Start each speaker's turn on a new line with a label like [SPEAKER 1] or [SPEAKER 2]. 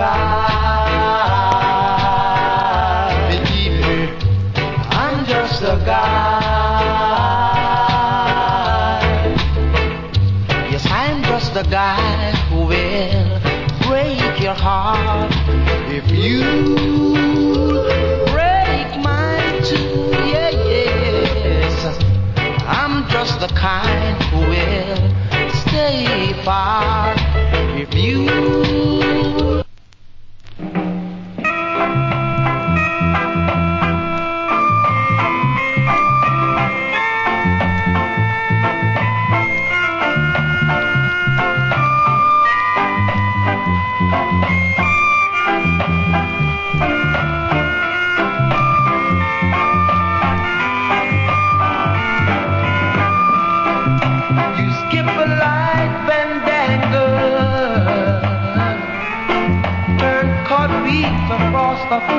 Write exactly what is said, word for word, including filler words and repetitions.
[SPEAKER 1] guy. Believe me, I'm just a guy. Yes, I'm just a guy who will break your heart if you break mine too. Yeah, yes, I'm just the kind who will stay far if you. Across the